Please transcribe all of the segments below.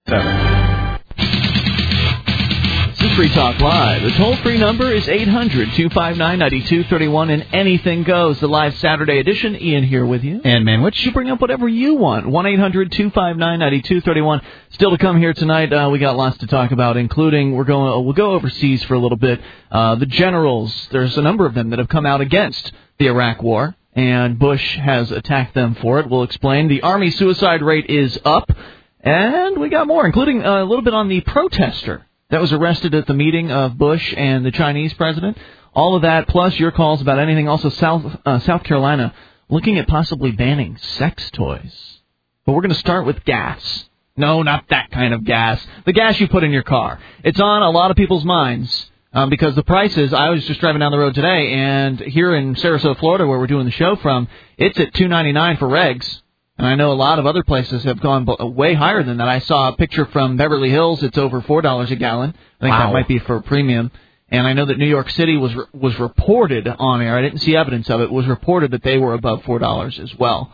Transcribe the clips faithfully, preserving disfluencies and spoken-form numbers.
This is Free Talk Live. The toll-free number is eight hundred two five nine nine two three one, and anything goes. The live Saturday edition. Ian here with you. And Manwich. You bring up whatever you want. one eight hundred two five nine nine two three one. Still to come here tonight. Uh, we got lots to talk about, including we're going. We'll go overseas for a little bit. Uh, the generals. There's a number of them that have come out against the Iraq War, and Bush has attacked them for it. We'll explain. The Army suicide rate is up, and we got more, including uh, a little bit on the protester that was arrested at the meeting of Bush and the Chinese president. All of that, plus your calls about anything. Also, South uh, South Carolina looking at possibly banning sex toys. But we're going to start with gas. No, not that kind of gas. The gas you put in your car. It's on a lot of people's minds um, because the prices. I was just driving down the road today, and here in Sarasota, Florida, where we're doing the show from, it's at two ninety-nine for regs. And I know a lot of other places have gone way higher than that. I saw a picture from Beverly Hills. It's over four dollars a gallon. I think wow. that might be for premium. And I know that New York City was was reported on air. I didn't see evidence of it. It was reported that they were above four dollars as well.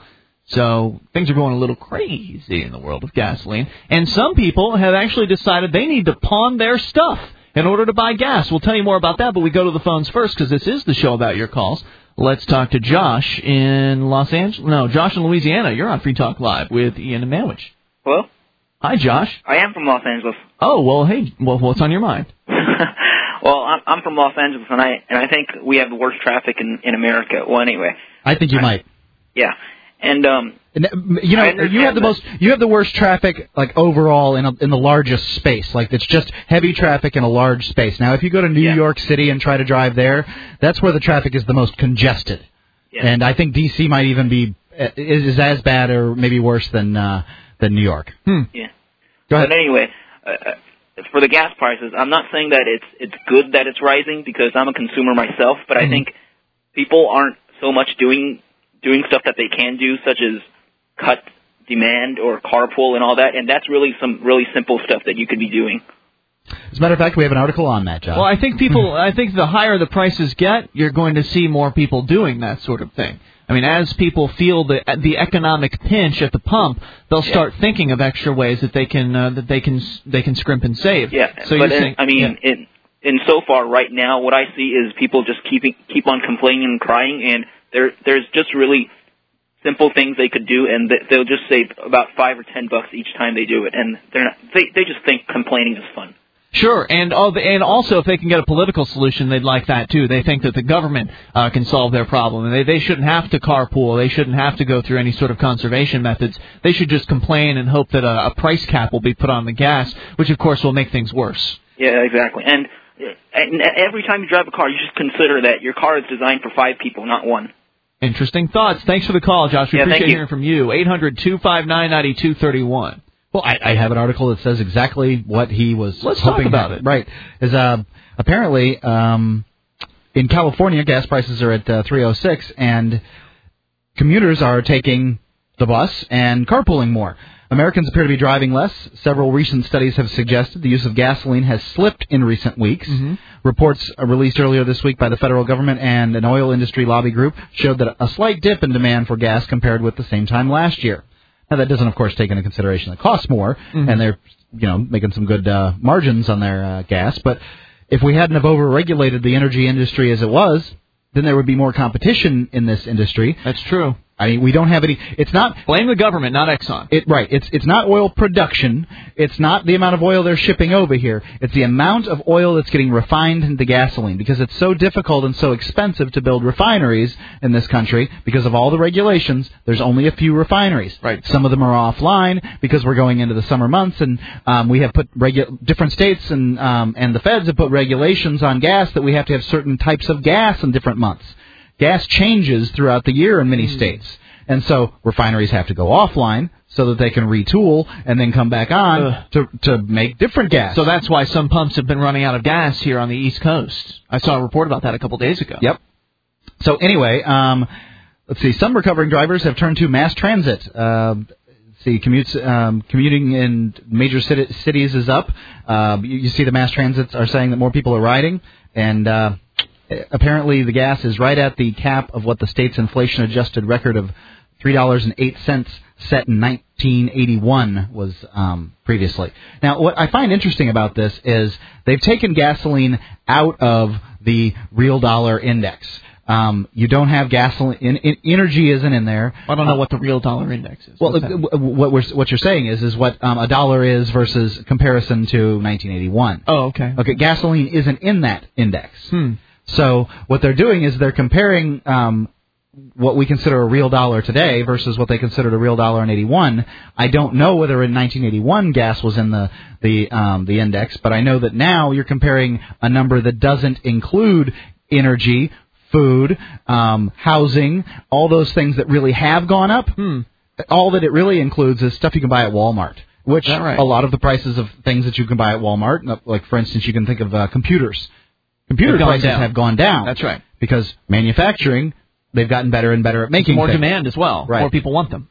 So things are going a little crazy in the world of gasoline. And some people have actually decided they need to pawn their stuff in order to buy gas. We'll tell you more about that, but we go to the phones first because this is the show about your calls. Let's talk to Josh in Los Angeles. No, Josh in Louisiana. You're on Free Talk Live with Ian and Manwich. Hello? Hi, Josh. I am from Los Angeles. Oh, well, hey, well, what's on your mind? Well, I'm, I'm from Los Angeles, and I and I think we have the worst traffic in, in America. Well, anyway. I think you I, might. Yeah. And, um... And, you know, you have the most, you have the worst traffic, like, overall in a, in the largest space. Like, it's just heavy traffic in a large space. Now, if you go to New yeah. York City and try to drive there, that's where the traffic is the most congested. Yeah. And I think D C might even be, is, is as bad or maybe worse than, uh, than New York. Hmm. Yeah. Go ahead. But anyway, uh, for the gas prices, I'm not saying that it's it's good that it's rising because I'm a consumer myself, but mm-hmm. I think people aren't so much doing doing stuff that they can do, such as cut demand or carpool and all that, and that's really some really simple stuff that you could be doing. As a matter of fact, we have an article on that, John. Well, I think people, I think the higher the prices get, you're going to see more people doing that sort of thing. I mean, as people feel the the economic pinch at the pump, they'll start yeah. thinking of extra ways that they can uh, that they can they can scrimp and save. Yeah, so but you're in, saying, I mean, yeah. in in so far right now, what I see is people just keeping keep on complaining and crying, and there there's just really simple things they could do, and they'll just save about five or ten bucks each time they do it, and they're not, they they just think complaining is fun. Sure, and and also if they can get a political solution, they'd like that too. They think that the government uh, can solve their problem, and they they shouldn't have to carpool. They shouldn't have to go through any sort of conservation methods. They should just complain and hope that a, a price cap will be put on the gas, which of course will make things worse. Yeah, exactly. And, and every time you drive a car, you should consider that your car is designed for five people, not one. Interesting thoughts. Thanks for the call, Josh. We yeah, appreciate you. hearing from you. eight hundred two five nine nine two three one. Well, I, I have an article that says exactly what he was Let's hoping talk about to, it. Right. Is uh, apparently um, in California, gas prices are at uh, three oh six, and commuters are taking the bus and carpooling more. Americans appear to be driving less. Several recent studies have suggested the use of gasoline has slipped in recent weeks. Mm-hmm. Reports released earlier this week by the federal government and an oil industry lobby group showed that a slight dip in demand for gas compared with the same time last year. Now, that doesn't, of course, take into consideration the cost more, mm-hmm. and they're, you know, making some good uh, margins on their uh, gas. But if we hadn't have over-regulated the energy industry as it was, then there would be more competition in this industry. That's true. I mean, we don't have any. It's not blame the government, not Exxon. It right. It's it's not oil production. It's not the amount of oil they're shipping over here. It's the amount of oil that's getting refined into gasoline, because it's so difficult and so expensive to build refineries in this country because of all the regulations. There's only a few refineries. Right. Some of them are offline because we're going into the summer months, and um, we have put regu- different states and um, and the feds have put regulations on gas that we have to have certain types of gas in different months. Gas changes throughout the year in many mm. states. And so refineries have to go offline so that they can retool and then come back on uh, to to make different gas. So that's why some pumps have been running out of gas here on the East Coast. I saw a report about that a couple days ago. Yep. So anyway, um, let's see. Some recovering drivers have turned to mass transit. Uh, see, commutes, um, commuting in major city, cities is up. Uh, you, you see the mass transits are saying that more people are riding. And uh, apparently the gas is right at the cap of what the state's inflation-adjusted record of three dollars and eight cents set in nineteen eighty-one was um, previously. Now, what I find interesting about this is they've taken gasoline out of the real dollar index. Um, you don't have gasoline. In, in, energy isn't in there. I don't know uh, what the real dollar index is. Well, what we're, what you're saying is is what um, a dollar is versus comparison to nineteen eighty-one. Oh, okay. Okay, gasoline isn't in that index. Hmm. So what they're doing is they're comparing um, what we consider a real dollar today versus what they considered a real dollar in eighty-one. I don't know whether in nineteen eighty-one gas was in the the um, the index, but I know that now you're comparing a number that doesn't include energy, food, um, housing, all those things that really have gone up. Hmm. All that it really includes is stuff you can buy at Walmart, which right? a lot of the prices of things that you can buy at Walmart, like, for instance, you can think of uh, computers. Computer prices down. have gone down. That's right. Because manufacturing, they've gotten better and better at making more things. demand as well. Right. More people want them.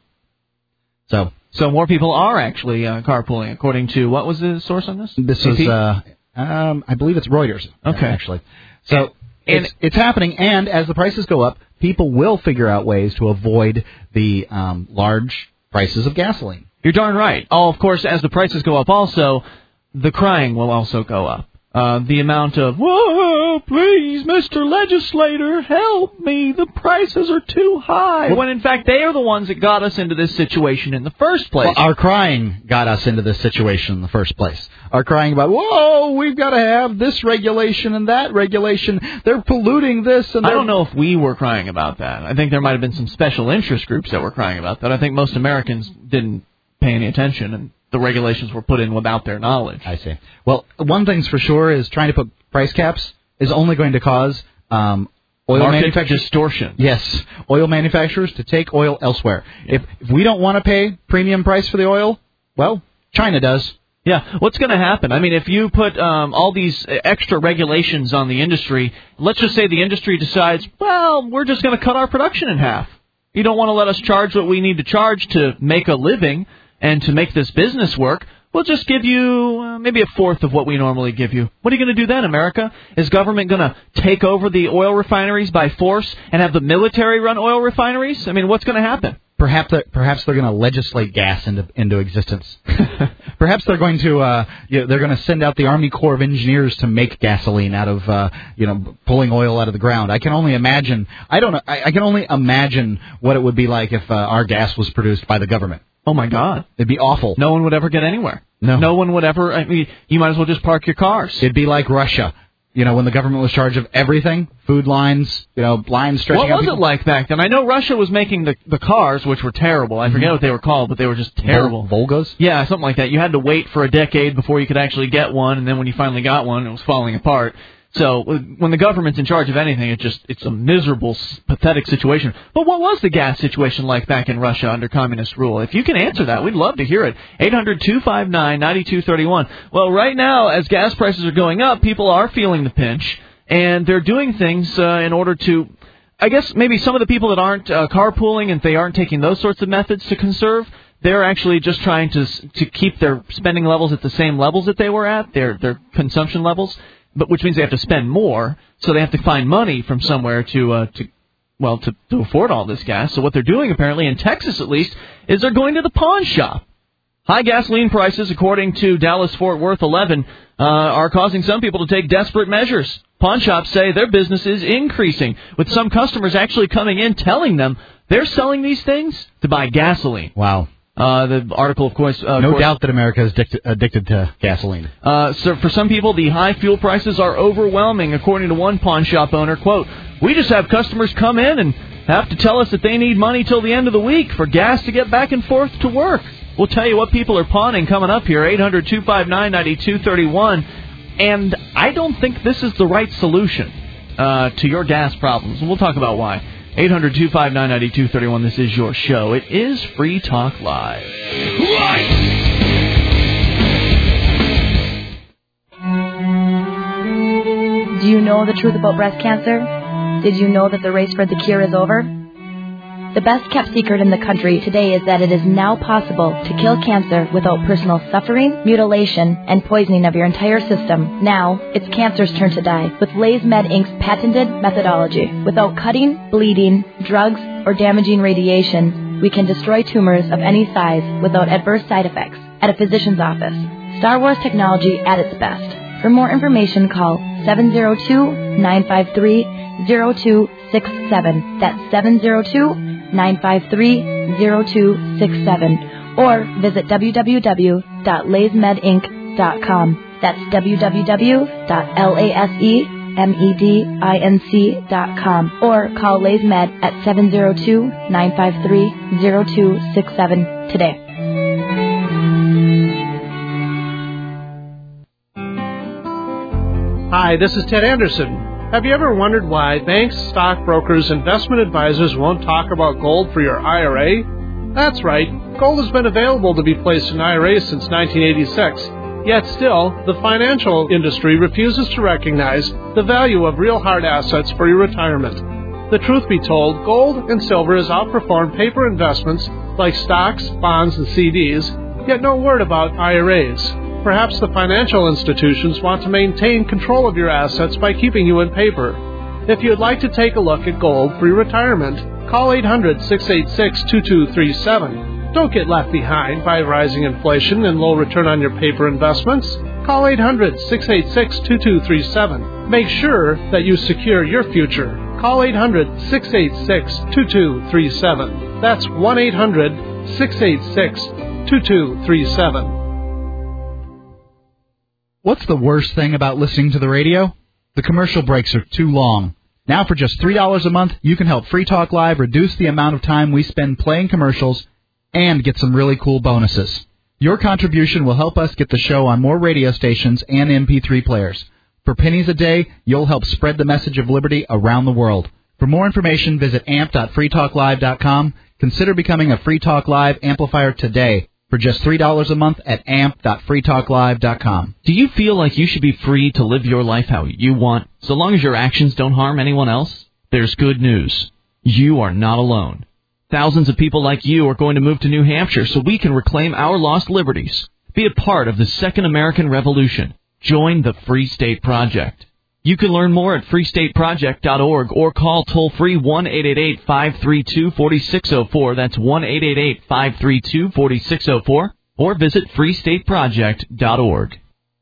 So so more people are actually uh, carpooling, according to, what was the source on this? This is, uh, um, I believe it's Reuters, okay. actually. So and, and it's, it's happening, and as the prices go up, people will figure out ways to avoid the um, large prices of gasoline. You're darn right. Oh, of course, as the prices go up also, the crying will also go up. Uh, the amount of, whoa, please, Mister Legislator, help me, the prices are too high. Well, when, in fact, they are the ones that got us into this situation in the first place. Well, our crying got us into this situation in the first place. Our crying about, whoa, we've got to have this regulation and that regulation. They're polluting this. And I don't know if we were crying about that. I think there might have been some special interest groups that were crying about that. I think most Americans didn't pay any attention, and the regulations were put in without their knowledge. I see. Well, one thing's for sure is trying to put price caps is only going to cause um, oil market manufacturers distortion. Yes, oil manufacturers to take oil elsewhere. Yeah. If, if we don't want to pay premium price for the oil, well, China does. Yeah, what's going to happen? I mean, if you put um, all these extra regulations on the industry, let's just say the industry decides, well, we're just going to cut our production in half. You don't want to let us charge what we need to charge to make a living and to make this business work. We'll just give you uh, maybe a fourth of what we normally give you. What are you going to do then, America? Is government going to take over the oil refineries by force and have the military run oil refineries? I mean, what's going to happen? Perhaps they're, perhaps they're going to legislate gas into into existence. Perhaps they're going to uh, you know, they're going to send out the Army Corps of Engineers to make gasoline out of uh, you know pulling oil out of the ground. I can only imagine. I don't know. I, I can only imagine what it would be like if uh, our gas was produced by the government. Oh, my God. It'd be awful. No one would ever get anywhere. No. No one would ever, I mean, you might as well just park your cars. It'd be like Russia. You know, when the government was in charge of everything, food lines, you know, lines stretching out. What was people. it like back then? I know Russia was making the the cars, which were terrible. I forget mm-hmm. what they were called, but they were just terrible. Vol- Volgas? Yeah, something like that. You had to wait for a decade before you could actually get one, and then when you finally got one, it was falling apart. So when the government's in charge of anything, it just it's a miserable, pathetic situation. But what was the gas situation like back in Russia under communist rule? If you can answer that, we'd love to hear it. eight hundred two five nine nine two three one. Well, right now, as gas prices are going up, people are feeling the pinch, and they're doing things uh, in order to, I guess maybe some of the people that aren't uh, carpooling and they aren't taking those sorts of methods to conserve, they're actually just trying to to keep their spending levels at the same levels that they were at, their their consumption levels. But which means they have to spend more, so they have to find money from somewhere to, uh, to well, to, to afford all this gas. So what they're doing, apparently, in Texas at least, is they're going to the pawn shop. High gasoline prices, according to Dallas-Fort Worth eleven, uh, are causing some people to take desperate measures. Pawn shops say their business is increasing, with some customers actually coming in telling them they're selling these things to buy gasoline. Wow. Uh, the article, of course... Uh, no of course, doubt that America is addicted, addicted to gasoline. Uh, so for some people, the high fuel prices are overwhelming, according to one pawn shop owner. Quote, we just have customers come in and have to tell us that they need money till the end of the week for gas to get back and forth to work. We'll tell you what people are pawning coming up here, eight hundred two five nine nine two three one. And I don't think this is the right solution uh, to your gas problems. And we'll talk about why. eight hundred two five nine nine two three one. This is your show. It is Free Talk Live. Right. Do you know the truth about breast cancer? Did you know that the race for the cure is over? The best kept secret in the country today is that it is now possible to kill cancer without personal suffering, mutilation, and poisoning of your entire system. Now, it's cancer's turn to die with LaysMed Incorporated's patented methodology. Without cutting, bleeding, drugs, or damaging radiation, We can destroy tumors of any size without adverse side effects at a physician's office. Star Wars technology at its best. For more information, call seven zero two, nine five three, zero two six seven. That's seven zero two, nine five three, zero two six seven. Or visit w w w dot lasemed inc dot com. That's w w w dot lasemedinc dot com. Or call LaseMed at seven zero two, nine five three, zero two six seven today. Hi, this is Ted Anderson. Have you ever wondered why banks, stockbrokers, investment advisors won't talk about gold for your I R A? That's right. Gold has been available to be placed in I R As since nineteen eighty-six. Yet still, the financial industry refuses to recognize the value of real hard assets for your retirement. The truth be told, gold and silver has outperformed paper investments like stocks, bonds, and C Ds, yet no word about I R As. Perhaps the financial institutions want to maintain control of your assets by keeping you in paper. If you'd like to take a look at gold for your retirement, call eight hundred, six eight six, two two three seven. Don't get left behind by rising inflation and low return on your paper investments. Call eight hundred, six eight six, two two three seven. Make sure that you secure your future. Call eight hundred, six eight six, two two three seven. That's one eight hundred, six eight six, two two three seven. What's the worst thing about listening to the radio? The commercial breaks are too long. Now for just three dollars a month, you can help Free Talk Live reduce the amount of time we spend playing commercials and get some really cool bonuses. Your contribution will help us get the show on more radio stations and M P three players. For pennies a day, you'll help spread the message of liberty around the world. For more information, visit amp dot free talk live dot com. Consider becoming a Free Talk Live amplifier today for just three dollars a month at amp dot free talk live dot com. Do you feel like you should be free to live your life how you want, so long as your actions don't harm anyone else? There's good news. You are not alone. Thousands of people like you are going to move to New Hampshire so we can reclaim our lost liberties. Be a part of the Second American Revolution. Join the Free State Project. You can learn more at free state project dot org or call toll-free one eight eight eight, five three two, four six zero four. That's one eight eight eight, five three two, four six zero four. Or visit free state project dot org.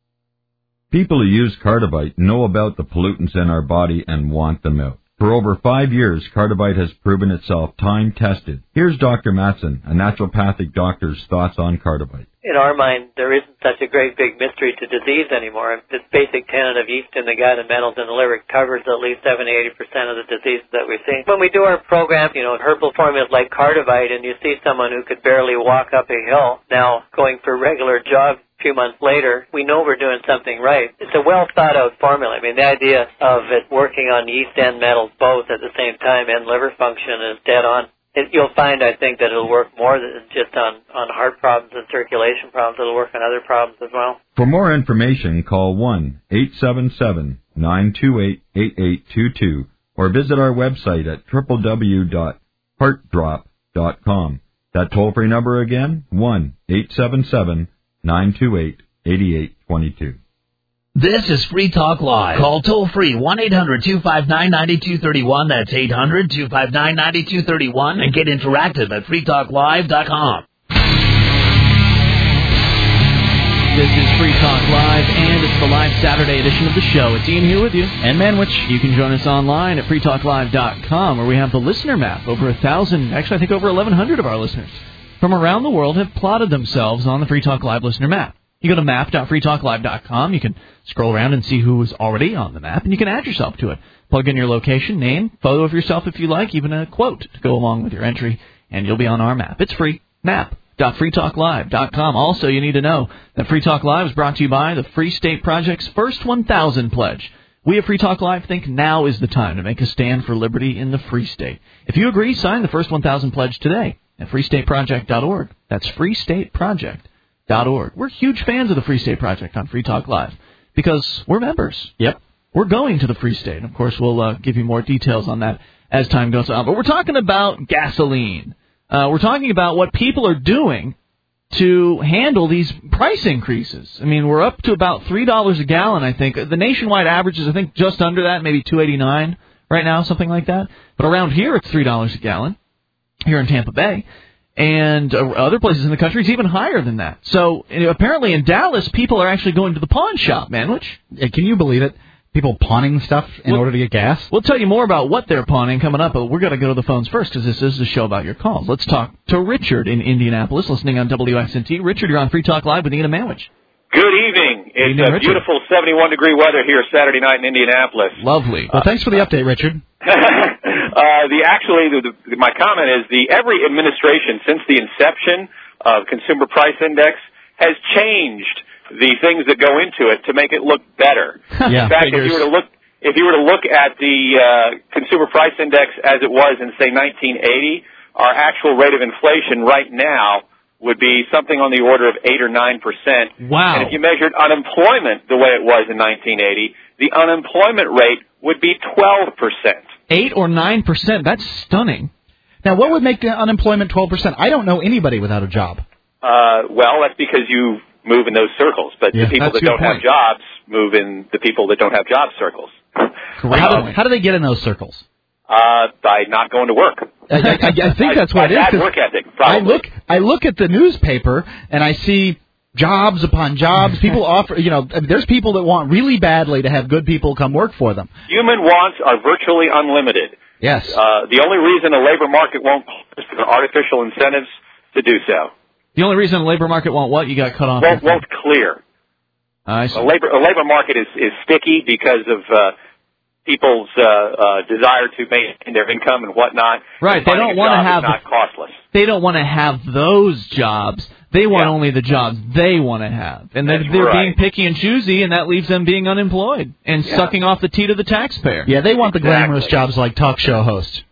People who use Cardivite know about the pollutants in our body and want them out. For over five years, Cardivite has proven itself time-tested. Here's Doctor Matson, a naturopathic doctor's thoughts on Cardivite. In our mind, there isn't such a great big mystery to disease anymore. This basic tenet of yeast in the gut and metals in the liver covers at least seventy to eighty percent of the diseases that we see. When we do our program, you know, herbal formulas like Cardivite, and you see someone who could barely walk up a hill now going for regular jogs a few months later, we know we're doing something right. It's a well-thought-out formula. I mean, the idea of it working on yeast and metals both at the same time and liver function is dead on. It, you'll find, I think, that it'll work more than just on, on heart problems and circulation problems. It'll work on other problems as well. For more information, call one eight seven seven, nine two eight, eight eight two two or visit our website at w w w dot heart drop dot com. That toll-free number again, one eight seven seven, nine two eight, eight eight two two. This is Free Talk Live. Call toll-free one eight hundred, two five nine, nine two three one. That's eight hundred, two five nine, nine two three one. And get interactive at free talk live dot com. This is Free Talk Live, and it's the live Saturday edition of the show. It's Ian here with you. And Manwich. You can join us online at free talk live dot com, where we have the listener map. Over a thousand, actually I think over eleven hundred of our listeners from around the world have plotted themselves on the Free Talk Live listener map. You go to map dot free talk live dot com. You can scroll around and see who is already on the map, and you can add yourself to it. Plug in your location, name, photo of yourself if you like, even a quote to go along with your entry, and you'll be on our map. It's free. map dot free talk live dot com. Also, you need to know that Free Talk Live is brought to you by the Free State Project's First one thousand Pledge. We at Free Talk Live think now is the time to make a stand for liberty in the Free State. If you agree, sign the First one thousand Pledge today at free state project dot org. That's free state project dot org. We're huge fans of the Free State Project on Free Talk Live because we're members. Yep. We're going to the Free State. Of course, we'll uh, give you more details on that as time goes on. But we're talking about gasoline. Uh, we're talking about what people are doing to handle these price increases. I mean, we're up to about three dollars a gallon, I think. The nationwide average is, I think, just under that, maybe two eighty-nine right now, something like that. But around here, it's three dollars a gallon. here in Tampa Bay. And uh, other places in the country, it's even higher than that. So you know, apparently in Dallas, people are actually going to the pawn shop, Manwich. Can you believe it? People pawning stuff in we'll, order to get gas? We'll tell you more about what they're pawning coming up, but we're going to go to the phones first because this is a show about your calls. Let's talk to Richard in Indianapolis, listening on W X N T. Richard, you're on Free Talk Live with Ian and Manwich. Good evening. It's evening, a Richard. beautiful seventy-one degree weather here Saturday night in Indianapolis. Lovely. Well, thanks for the update, Richard. uh, the actually, the, the, my comment is the every administration since the inception of Consumer Price Index has changed the things that go into it to make it look better. Yeah, in fact, figures. if you were to look, if you were to look at the uh, Consumer Price Index as it was in say nineteen eighty, our actual rate of inflation right now would be something on the order of eight or nine percent. Wow! And if you measured unemployment the way it was in nineteen eighty, the unemployment rate would be twelve percent. Eight or nine percent. That's stunning. Now, what would make the unemployment twelve percent? I don't know anybody without a job. Uh, well, that's because you move in those circles. But Yeah, the people that's that your don't have point. jobs move in the people that don't have job circles. Well, how, do, how do they get in those circles? Uh, by not going to work. I, I, I think that's what by it is. bad 'cause work ethic, probably. I look, I look at the newspaper and I see jobs upon jobs. People offer, you know, there's people that want really badly to have good people come work for them. Human wants are virtually unlimited. Yes. Uh, the only reason a labor market won't is for artificial incentives to do so. The only reason the labor market won't what? You got cut off. Won't, won't clear. I see. A labor a labor market is, is sticky because of uh, people's uh, uh, desire to maintain their income and whatnot. Right. They Finding don't a want to job is have. not costless. They don't want to have those jobs. They want Yeah. only the jobs they want to have, and they're, That's they're right. being picky and choosy, and that leaves them being unemployed and Yeah. sucking off the teat of the taxpayer. Yeah, they want the Exactly. glamorous jobs like talk show host.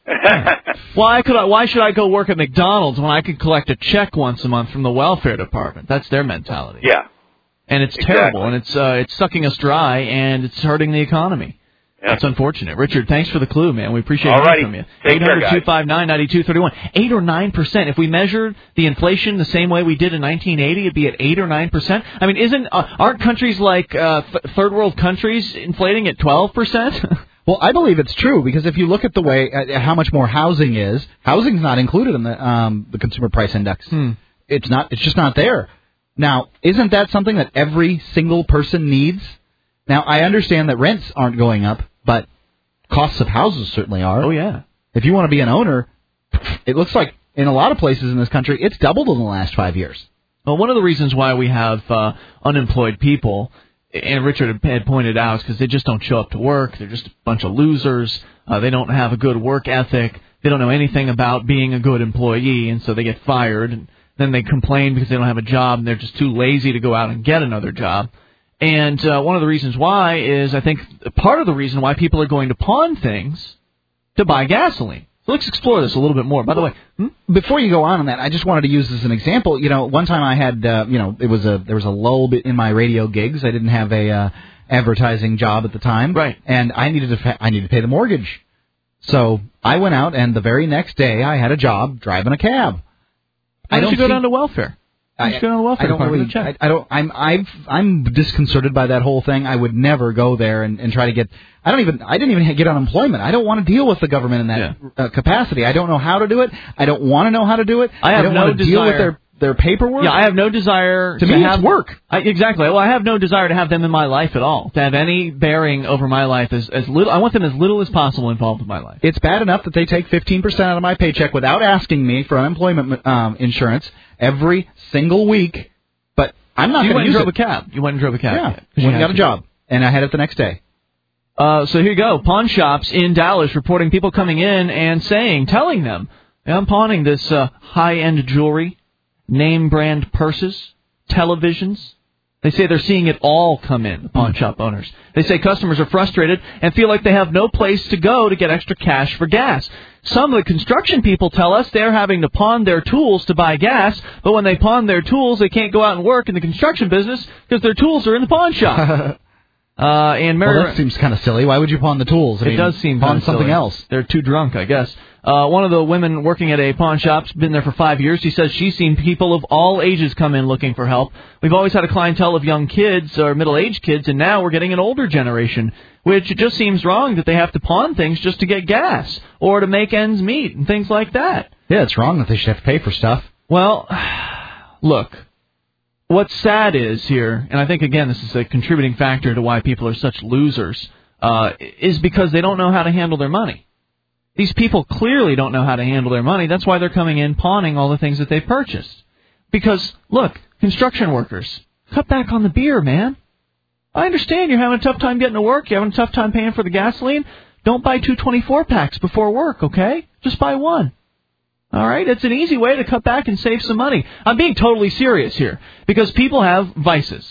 Why could I? Why should I go work at McDonald's when I could collect a check once a month from the welfare department? That's their mentality. Yeah. And it's Exactly. terrible, and it's uh, it's sucking us dry, and it's hurting the economy. Yeah. That's unfortunate. Richard, thanks for the clue, man. We appreciate Alrighty. hearing from you. Take eight care, hundred guys. two five nine nine two three one. eight or nine percent. If we measured the inflation the same way we did in nineteen eighty, it'd be at eight or nine percent. I mean, isn't uh, aren't countries like uh, th- third world countries inflating at twelve percent? Well, I believe it's true because if you look at the way uh, how much more housing is, housing's not included in the um, the consumer price index. Hmm. It's not. It's just not there. Now, isn't that something that every single person needs? Now, I understand that rents aren't going up, but costs of houses certainly are. Oh, yeah. If you want to be an owner, it looks like in a lot of places in this country, it's doubled in the last five years. Well, one of the reasons why we have uh, unemployed people, and Richard had pointed out, is because they just don't show up to work. They're just a bunch of losers. Uh, they don't have a good work ethic. They don't know anything about being a good employee, and so they get fired. And then they complain because they don't have a job, and they're just too lazy to go out and get another job. And uh, one of the reasons why is, I think, part of the reason why people are going to pawn things to buy gasoline. So let's explore this a little bit more. By the way, hmm? before you go on on that, I just wanted to use this as an example. You know, one time I had, uh, you know, it was a there was a lull bit in my radio gigs. I didn't have a uh, advertising job at the time, right? And I needed to fa- I needed to pay the mortgage. So I went out, and the very next day I had a job driving a cab. Why I don't don't you go see- down to welfare? Why don't you go down to welfare I don't department really. and check? I, I don't. I'm. I've. I'm disconcerted by that whole thing. I would never go there and, and try to get. I don't even. I didn't even get unemployment. I don't want to deal with the government in that Yeah. uh, capacity. I don't know how to do it. I don't want to know how to do it. I have don't no want to deal with desire- their their paperwork. Yeah, I have no desire To to, me, have it's work. I, exactly. Well, I have no desire to have them in my life at all. To have any bearing over my life as as little. I want them as little as possible involved with my life. It's bad enough that they take fifteen percent out of my paycheck without asking me for unemployment um, insurance every single week. But I'm not You going went to and use drove it. a cab. You went and drove a cab. Yeah, 'cause you when I had got a to. job, and I had it the next day. Uh, so here you go. Pawn shops in Dallas reporting people coming in and saying, telling them, I'm pawning this uh, high-end jewelry, name brand purses, televisions. They say they're seeing it all come in, the pawn shop owners. They say customers are frustrated and feel like they have no place to go to get extra cash for gas. Some of the construction people tell us they're having to pawn their tools to buy gas, but when they pawn their tools, they can't go out and work in the construction business because their tools are in the pawn shop. Uh, and Mary, Well, that seems kind of silly. Why would you pawn the tools? I it mean, does seem pawn kinda something silly. else. They're too drunk, I guess. Uh, one of the women working at a pawn shop's been there for five years. She says she's seen people of all ages come in looking for help. We've always had a clientele of young kids or middle-aged kids, and now we're getting an older generation, which it just seems wrong that they have to pawn things just to get gas or to make ends meet and things like that. Yeah, it's wrong that they should have to pay for stuff. Well, look, what's sad is here, and I think, again, this is a contributing factor to why people are such losers, uh, is because they don't know how to handle their money. These people clearly don't know how to handle their money. That's why they're coming in pawning all the things that they purchased. Because, look, construction workers, cut back on the beer, man. I understand you're having a tough time getting to work. You're having a tough time paying for the gasoline. Don't buy two twenty-four packs before work, okay? Just buy one. All right? It's an easy way to cut back and save some money. I'm being totally serious here because people have vices.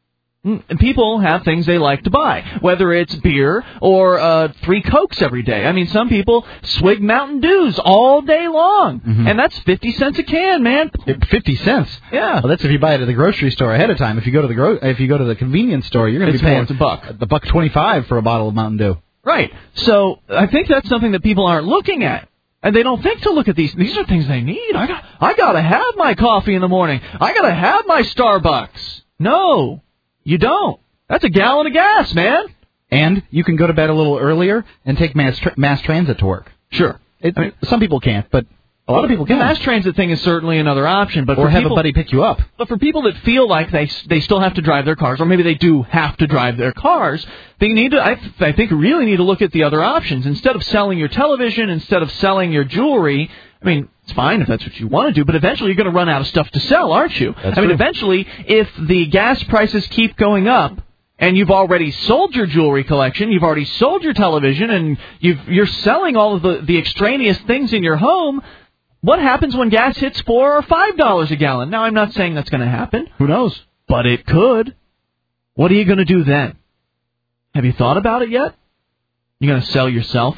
And people have things they like to buy, whether it's beer or uh, three Cokes every day. I mean, some people swig Mountain Dews all day long, mm-hmm. and that's fifty cents a can, man. fifty cents? Yeah. Well, that's if you buy it at the grocery store ahead of time. If you go to the gro- if you go to the convenience store, you're going to be paying a buck, the buck twenty-five for a bottle of Mountain Dew. Right. So I think that's something that people aren't looking at. And they don't think to look at these. These are things they need. I got, I got to have my coffee in the morning. I got to have my Starbucks. No. You don't. That's a gallon of gas, man. And you can go to bed a little earlier and take mass tra- mass transit to work. Sure. It, I mean, some people can't, but a lot of people can. The mass transit thing is certainly another option, but or for have people, a buddy pick you up. But for people that feel like they they still have to drive their cars, or maybe they do have to drive their cars, they need to. I, I think really need to look at the other options instead of selling your television, instead of selling your jewelry. I mean, it's fine if that's what you want to do, but eventually you're going to run out of stuff to sell, aren't you? That's I mean, true. eventually, if the gas prices keep going up, and you've already sold your jewelry collection, you've already sold your television, and you've, you're selling all of the, the extraneous things in your home, what happens when gas hits four or five dollars a gallon? Now, I'm not saying that's going to happen. Who knows? But it could. What are you going to do then? Have you thought about it yet? You going to sell yourself?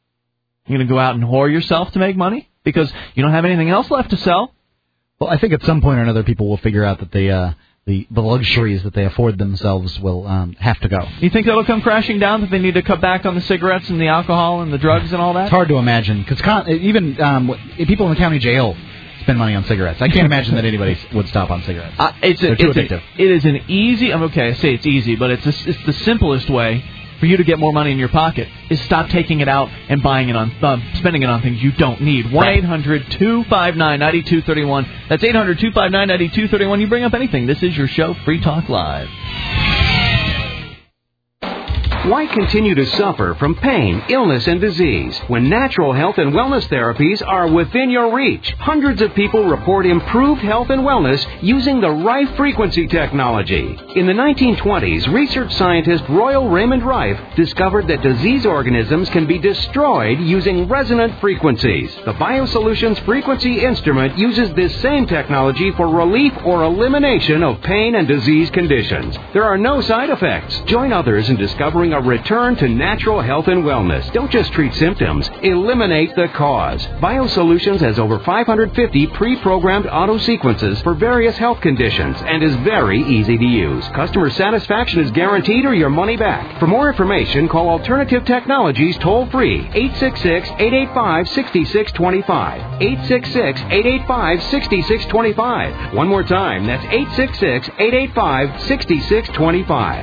You going to go out and whore yourself to make money? Because you don't have anything else left to sell? Well, I think at some point or another people will figure out that they, uh, the, the luxuries that they afford themselves will um, have to go. You think that'll come crashing down, that they need to cut back on the cigarettes and the alcohol and the drugs and all that? It's hard to imagine, because con- even um, people in the county jail spend money on cigarettes. I can't imagine that anybody would stop on cigarettes. Uh, it's a, They're too it's addictive. A, it is an easy, I'm okay, I say it's easy, but it's, a, it's the simplest way for you to get more money in your pocket is stop taking it out and buying it on, uh, spending it on things you don't need. one eight hundred two five nine nine two three one. That's eight hundred two five nine nine two three one. You bring up anything. This is your show, Free Talk Live. Why continue to suffer from pain, illness, and disease when natural health and wellness therapies are within your reach? Hundreds of people report improved health and wellness using the Rife frequency technology. In the nineteen twenties, research scientist Royal Raymond Rife discovered that disease organisms can be destroyed using resonant frequencies. The BioSolutions frequency instrument uses this same technology for relief or elimination of pain and disease conditions. There are no side effects. Join others in discovering a return to natural health and wellness. Don't just treat symptoms. Eliminate the cause. BioSolutions has over five hundred fifty pre-programmed auto sequences for various health conditions and is very easy to use. Customer satisfaction is guaranteed or your money back. For more information, call Alternative Technologies toll-free eight six six, eight eight five, six six two five. eight six six, eight eight five, six six two five. One more time, that's eight six six, eight eight five, six six two five.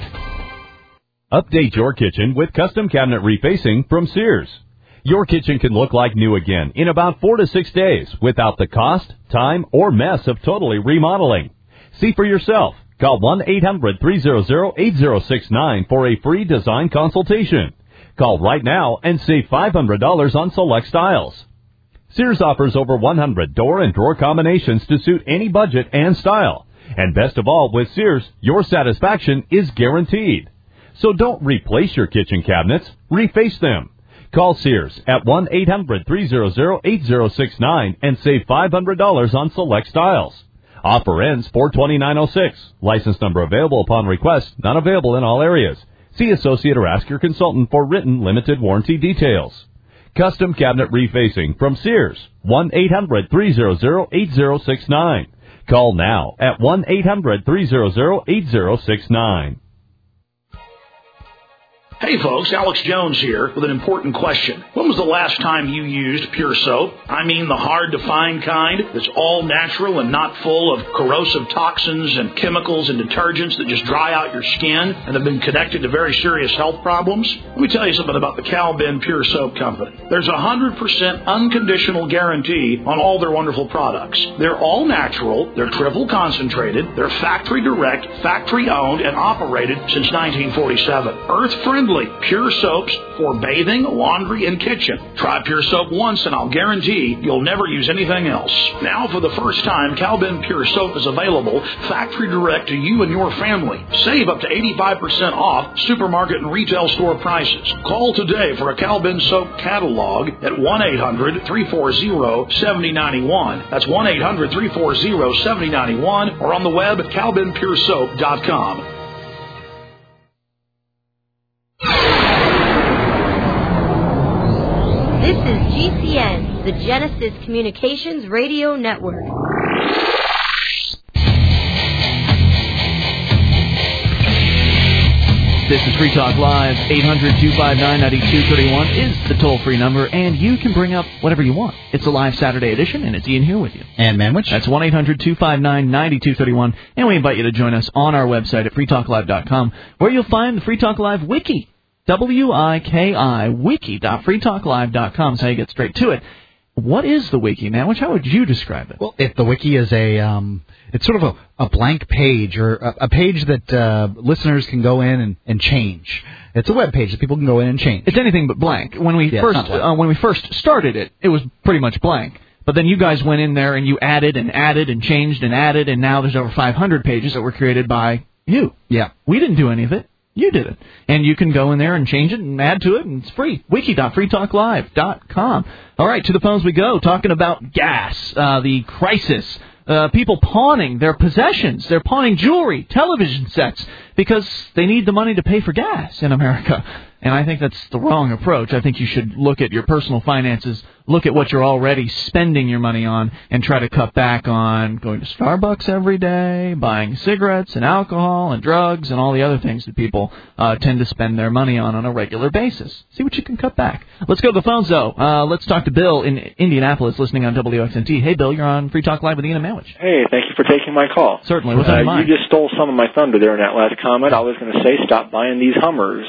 Update your kitchen with custom cabinet refacing from Sears. Your kitchen can look like new again in about four to six days without the cost, time, or mess of totally remodeling. See for yourself. Call one eight hundred, three hundred, eight zero six nine for a free design consultation. Call right now and save five hundred dollars on select styles. Sears offers over one hundred door and drawer combinations to suit any budget and style. And best of all, with Sears, your satisfaction is guaranteed. So don't replace your kitchen cabinets, reface them. Call Sears at one eight hundred, three hundred, eight zero six nine and save five hundred dollars on select styles. Offer ends four twenty-nine oh six. License number available upon request, not available in all areas. See associate or ask your consultant for written limited warranty details. Custom cabinet refacing from Sears, one eight hundred, three hundred, eight zero six nine. Call now at one eight hundred, three hundred, eight zero six nine. Hey folks, Alex Jones here with an important question. When was the last time you used Pure Soap? I mean the hard-to-find kind that's all natural and not full of corrosive toxins and chemicals and detergents that just dry out your skin and have been connected to very serious health problems? Let me tell you something about the Cal Ben Pure Soap Company. There's a one hundred percent unconditional guarantee on all their wonderful products. They're all natural, they're triple concentrated, they're factory direct, factory owned, and operated since nineteen forty-seven. Earth-friendly. Pure soaps for bathing, laundry, and kitchen. Try Pure Soap once and I'll guarantee you'll never use anything else. Now, for the first time, Cal Ben Pure Soap is available factory direct to you and your family. Save up to eighty-five percent off supermarket and retail store prices. Call today for a Cal Ben Soap catalog at one eight hundred three four zero seven zero nine one. That's one eight hundred three four zero seven zero nine one or on the web at cal ben pure soap dot com. This is G C N, the Genesis Communications Radio Network. This is Free Talk Live. eight hundred two five nine nine two three one is the toll-free number, and you can bring up whatever you want. It's a live Saturday edition, and it's Ian here with you. And Manwich. That's one eight hundred two five nine nine two three one, and we invite you to join us on our website at free talk live dot com, where you'll find the Free Talk Live Wiki. W I K I, wiki dot free talk live dot com is how you get straight to it. What is the Wiki, man? Which, how would you describe it? Well, if the Wiki is a, um, it's sort of a, a blank page, or a, a page that uh, listeners can go in and, and change. It's a web page that people can go in and change. It's anything but blank. When we yeah, first uh, when we first started it, it was pretty much blank. But then you guys went in there and you added and added and changed and added, and now there's over five hundred pages that were created by you. Yeah. We didn't do any of it. You did it. And you can go in there and change it and add to it, and it's free. wiki dot free talk live dot com. All right, to the phones we go, talking about gas, uh, the crisis, uh, people pawning their possessions. They're pawning jewelry, television sets, because they need the money to pay for gas in America. And I think that's the wrong approach. I think you should look at your personal finances, look at what you're already spending your money on, and try to cut back on going to Starbucks every day, buying cigarettes and alcohol and drugs and all the other things that people uh, tend to spend their money on on a regular basis. See what you can cut back. Let's go to the phones, though. Uh, let's talk to Bill in Indianapolis, listening on W X N T. Hey, Bill, you're on Free Talk Live with Ian and Manwich. Hey, thank you for taking my call. Certainly. What's on your uh, mind? You just stole some of my thunder there in that last comment. I was going to say stop buying these Hummers.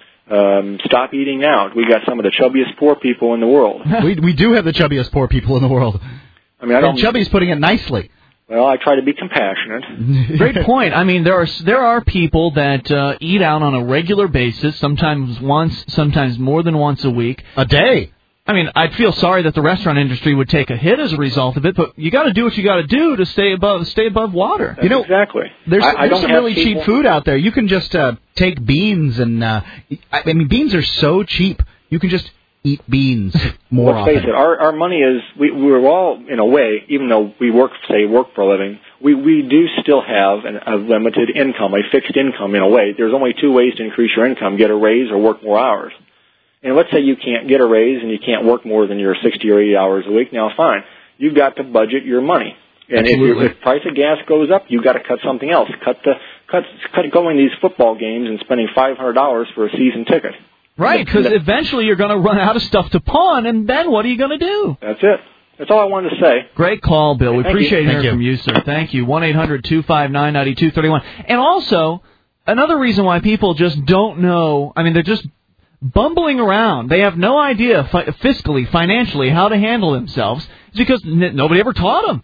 Um, stop eating out. We got some of the chubbiest poor people in the world. we we do have the chubbiest poor people in the world. I mean, I don't. And Chubby's putting it nicely. Well, I try to be compassionate. Great point. I mean, there are there are people that uh, eat out on a regular basis, sometimes once, sometimes more than once a week, a day. I mean, I'd feel sorry that the restaurant industry would take a hit as a result of it, but you got to do what you got to do to stay above stay above water. That's you know, exactly. There's, I, I there's some really people... cheap food out there. You can just uh, take beans and uh, I mean, beans are so cheap. You can just eat beans more Let's often. face it, our our money is we we're all in a way, even though we work say work for a living, we we do still have an, a limited income, a fixed income in a way. There's only two ways to increase your income: get a raise or work more hours. And let's say you can't get a raise and you can't work more than your sixty or eighty hours a week. Now, fine, you've got to budget your money. And if, your, if price of gas goes up, you've got to cut something else. Cut the cut cut going these football games and spending five hundred dollars for a season ticket. Right, because eventually you're going to run out of stuff to pawn, and then what are you going to do? That's it. That's all I wanted to say. Great call, Bill. We Thank appreciate you. hearing Thank from you, sir. Thank you. one eight hundred two five nine nine two three one. And also, another reason why people just don't know, I mean, they're just bumbling around. They have no idea fi- fiscally, financially, how to handle themselves. It's because n- nobody ever taught them.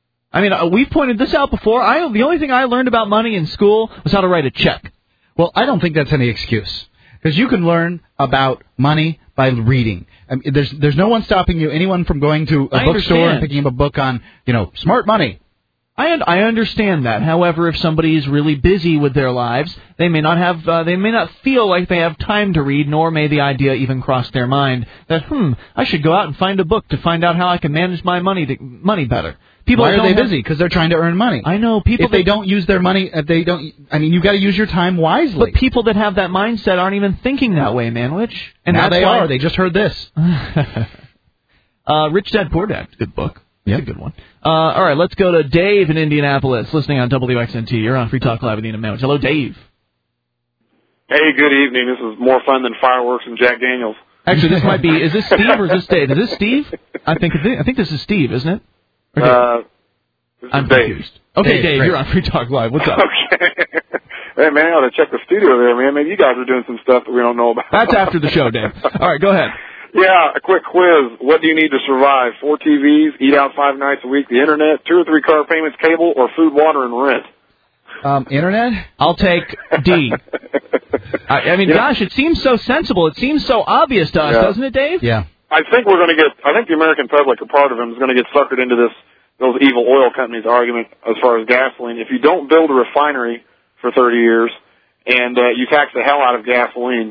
I mean, uh, we've pointed this out before. I The only thing I learned about money in school was how to write a check. Well, I don't think that's any excuse. Because you can learn about money by reading. I mean, there's there's no one stopping you, anyone from going to a I bookstore understand. and picking up a book on, you know, smart money. I un- I understand that. However, if somebody is really busy with their lives, they may not have uh, they may not feel like they have time to read, nor may the idea even cross their mind that hmm I should go out and find a book to find out how I can manage my money to, money better. People Why are don't they have- busy? Because they're trying to earn money. I know people. If they that, don't use their money, if they don't. I mean, you got to use your time wisely. but people that have that mindset aren't even thinking that way, Manwich. And now that's they why- are. They just heard this. uh, Rich Dad Poor Dad, good book. Yeah, a good one. Uh, all right, let's go to Dave in Indianapolis, listening on W X N T. You're on Free Talk Live with Ian and Manwich. Hello, Dave. Hey, good evening. This is more fun than fireworks and Jack Daniels. Actually, this might be. Is this Steve or is this Dave? Is this Steve? I think I think this is Steve, isn't it? Okay. Uh, this is I'm Dave. confused. Okay, Dave, Dave you're on Free Talk Live. What's up? Okay. Hey, man, I ought to check the studio there, man. Maybe you guys are doing some stuff that we don't know about. That's after the show, Dave. All right, go ahead. Yeah, a quick quiz. What do you need to survive? Four T Vs, eat out five nights a week, the internet, two or three car payments, cable, or food, water, and rent? Um, internet? I'll take D. I, I mean, yeah. gosh, it seems so sensible. It seems so obvious to us, yeah. doesn't it, Dave? Yeah. I think we're going to get, I think the American public, a part of them, is going to get suckered into this, those evil oil companies' argument as far as gasoline. If you don't build a refinery for thirty years and uh, you tax the hell out of gasoline,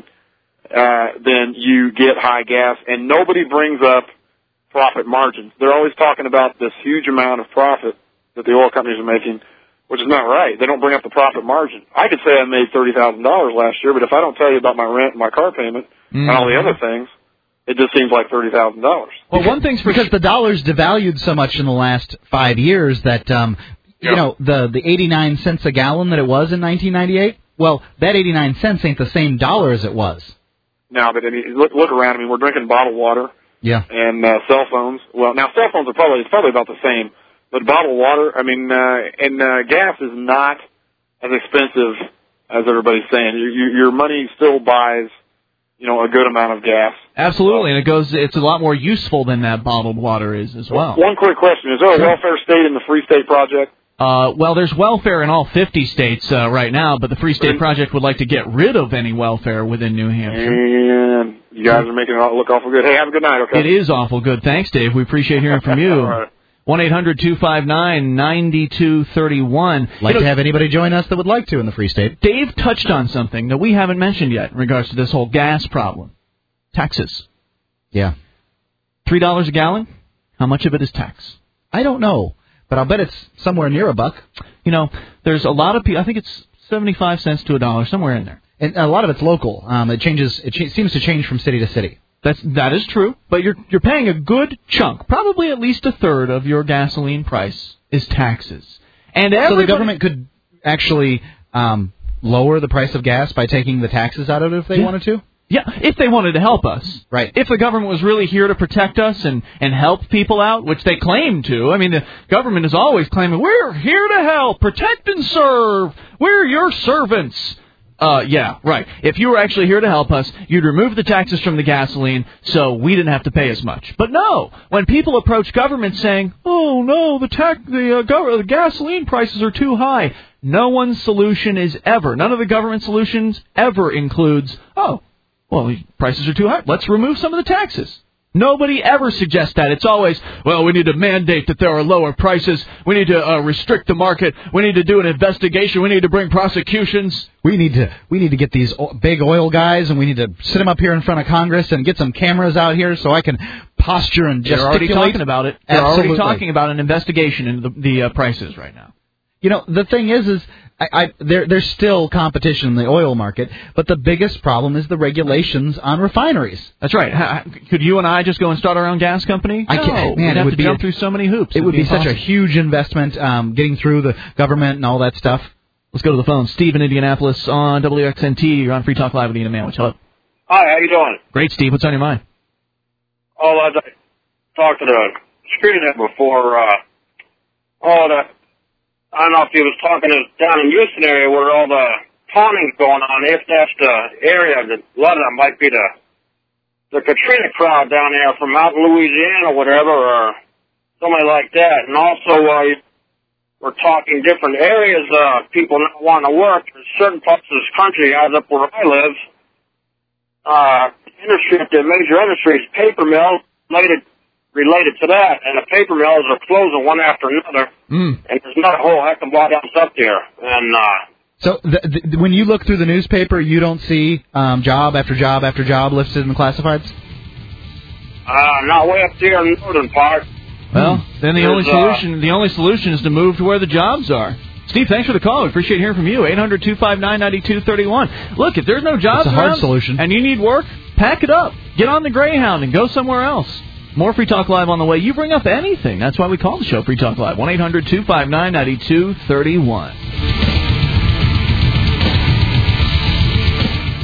uh, then you get high gas, and nobody brings up profit margins. They're always talking about this huge amount of profit that the oil companies are making, which is not right. They don't bring up the profit margin. I could say I made thirty thousand dollars last year, but if I don't tell you about my rent and my car payment mm-hmm. and all the other things, it just seems like thirty thousand dollars. Well, one thing's for because the dollar's devalued so much in the last five years that, um, yep. you know, the, the eighty-nine cents a gallon that it was in nineteen ninety-eight, well, that eighty-nine cents ain't the same dollar as it was. No, but I mean, look, look around. I mean, we're drinking bottled water. Yeah. And uh, cell phones. Well, now cell phones are probably, it's probably about the same. But bottled water, I mean, uh, and uh, gas is not as expensive as everybody's saying. Your, your money still buys, you know, a good amount of gas. Absolutely, and it goes. It's a lot more useful than that bottled water is as well. One quick question: is there a welfare state in the Free State Project? Uh, well, there's welfare in all fifty states uh, right now, but the Free State Project would like to get rid of any welfare within New Hampshire. And you guys are making it look awful good. Hey, have a good night, okay? It is awful good. Thanks, Dave. We appreciate hearing from you. All right. one eight hundred two five nine nine two three one. Like you know, to have anybody join us that would like to in the Free State. Dave touched on something that we haven't mentioned yet in regards to this whole gas problem. Taxes. Yeah. three dollars a gallon? How much of it is tax? I don't know, but I'll bet it's somewhere near a buck. You know, there's a lot of people, I think it's seventy-five cents to a dollar, somewhere in there. And a lot of it's local. Um, it changes. It ch- seems to change from city to city. That's that is true, but you're you're paying a good chunk, probably at least a third of your gasoline price is taxes. And so the government could actually um, lower the price of gas by taking the taxes out of it if they yeah. wanted to. Yeah, if they wanted to help us. Right. If the government was really here to protect us and, and help people out, which they claim to. I mean, the government is always claiming, we're here to help, protect and serve. We're your servants. Uh, yeah, right. If you were actually here to help us, you'd remove the taxes from the gasoline so we didn't have to pay as much. But no, when people approach government saying, oh, no, the, tax, the, uh, go- the gasoline prices are too high, no one's solution is ever, none of the government solutions ever includes, oh, well, the prices are too high. Let's remove some of the taxes. Nobody ever suggests that. It's always, well, we need to mandate that there are lower prices. We need to uh, restrict the market. We need to do an investigation. We need to bring prosecutions. We need to we need to get these big oil guys, and we need to sit them up here in front of Congress and get some cameras out here so I can posture and They're gesticulate. already talking about it. They're Absolutely. already talking about an investigation into the, the uh, prices right now. You know, the thing is, is I, I, there, there's still competition in the oil market, but the biggest problem is the regulations on refineries. That's right. How, could you and I just go and start our own gas company? I no, can't. Man, we'd it have would to be jump a, through so many hoops. It It'd would be, be such a huge investment, um, getting through the government and all that stuff. Let's go to the phone. Steve in Indianapolis on W X N T. You're on Free Talk Live with Ian Manwich. Hello. Hi, how you doing? Great, Steve. What's on your mind? Oh, as I talked to the screener before, uh, oh, the, I don't know if he was talking to down in Houston area where all the taunting's going on, if that's the area, that a lot of that might be the the Katrina crowd down there from out in Louisiana or whatever, or somebody like that. And also, uh, we're talking different areas, uh, people not wanting to work. There's certain parts of this country, as up where I live, uh, industry, the major industries, paper mills, related, related to that, and the paper mills are closing one after another, mm. and there's not a whole heck of a lot else up there. And, uh, So the, the, when you look through the newspaper, you don't see um, job after job after job listed in the classifieds? Uh, not way up there in the northern part. Well, then the There's, only solution uh, the only solution is to move to where the jobs are. Steve, thanks for the call. We appreciate hearing from you. eight hundred two five nine nine two three one. Look, if there's no jobs It's a hard around solution. and you need work, pack it up. Get on the Greyhound and go somewhere else. More Free Talk Live on the way. You bring up anything. That's why we call the show Free Talk Live. one eight hundred two five nine nine two three one.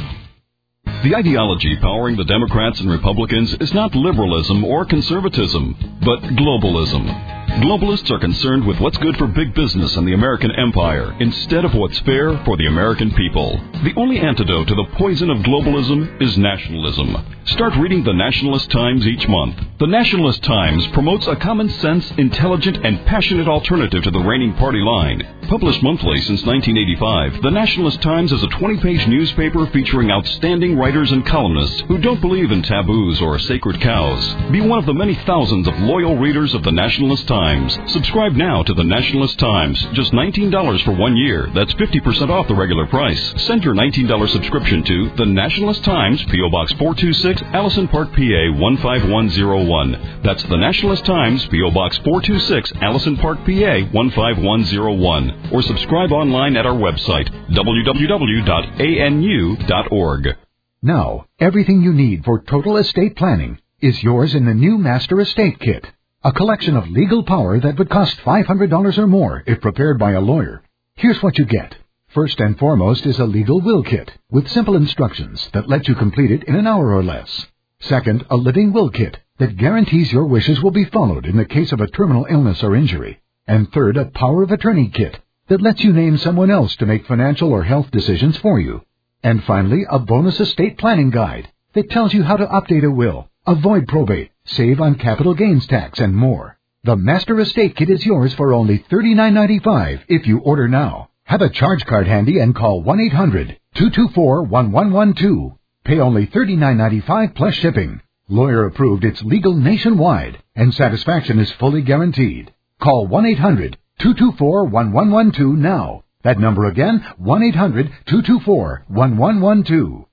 The ideology powering the Democrats and Republicans is not liberalism or conservatism, but globalism. Globalists are concerned with what's good for big business and the American empire instead of what's fair for the American people. The only antidote to the poison of globalism is nationalism. Start reading the Nationalist Times each month. The Nationalist Times promotes a common-sense, intelligent, and passionate alternative to the reigning party line. Published monthly since nineteen eighty-five, the Nationalist Times is a twenty-page newspaper featuring outstanding writers and columnists who don't believe in taboos or sacred cows. Be one of the many thousands of loyal readers of the Nationalist Times. Subscribe now to the Nationalist Times. Just nineteen dollars for one year. That's fifty percent off the regular price. Send your nineteen dollars subscription to the Nationalist Times, P O. Box four two six, Allison Park, P A one five one zero one. That's the Nationalist Times, P O. Box four two six, Allison Park, P A one five one zero one. Or subscribe online at our website, w w w dot a n u dot org. Now, everything you need for total estate planning is yours in the new Master Estate Kit. A collection of legal power that would cost five hundred dollars or more if prepared by a lawyer. Here's what you get. First and foremost is a legal will kit with simple instructions that let you complete it in an hour or less. Second, a living will kit that guarantees your wishes will be followed in the case of a terminal illness or injury. And third, a power of attorney kit that lets you name someone else to make financial or health decisions for you. And finally, a bonus estate planning guide that tells you how to update a will, avoid probate, save on capital gains tax, and more. The Master Estate Kit is yours for only thirty-nine ninety-five if you order now. Have a charge card handy and call one eight hundred two two four one one one two. Pay only thirty-nine ninety-five plus shipping. Lawyer approved, it's legal nationwide, and satisfaction is fully guaranteed. Call one eight hundred two two four one one one two now. That number again, one eight hundred two two four one one one two.